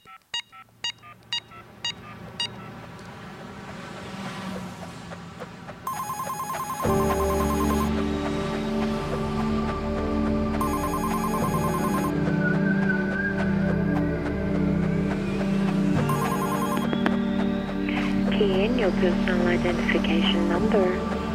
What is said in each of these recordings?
Key in your personal identification number.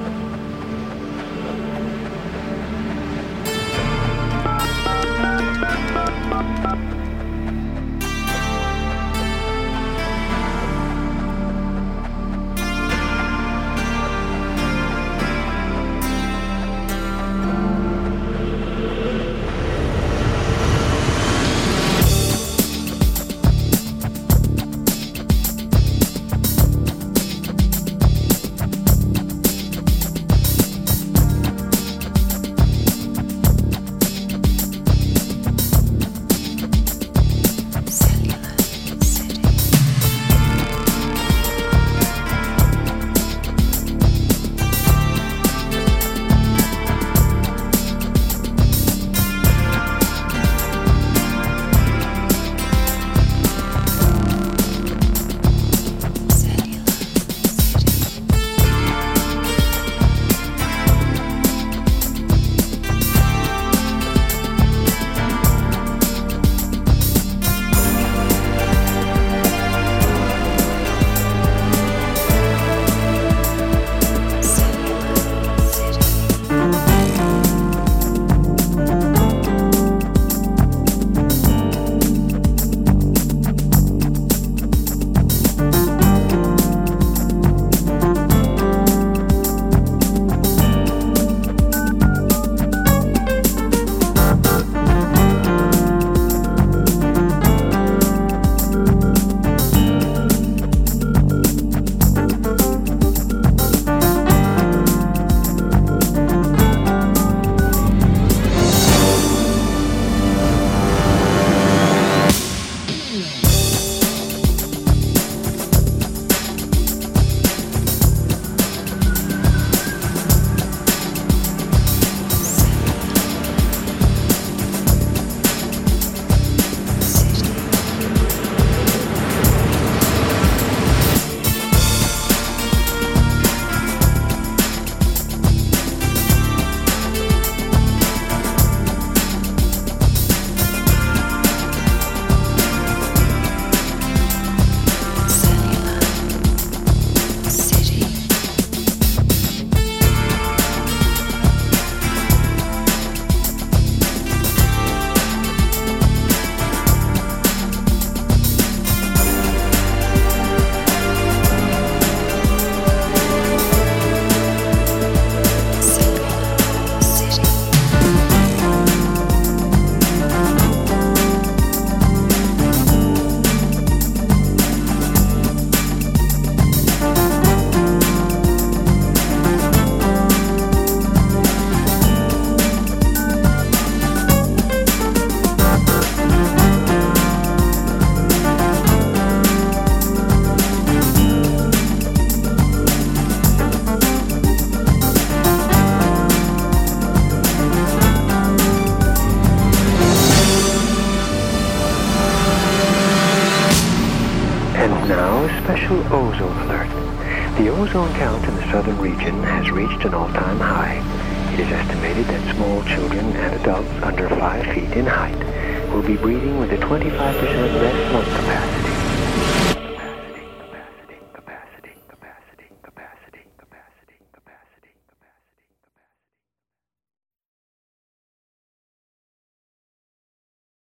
Special ozone alert. The ozone count in the southern region has reached an all-time high. It is estimated that small children and adults under 5 feet in height will be breathing with a 25% less lung capacity.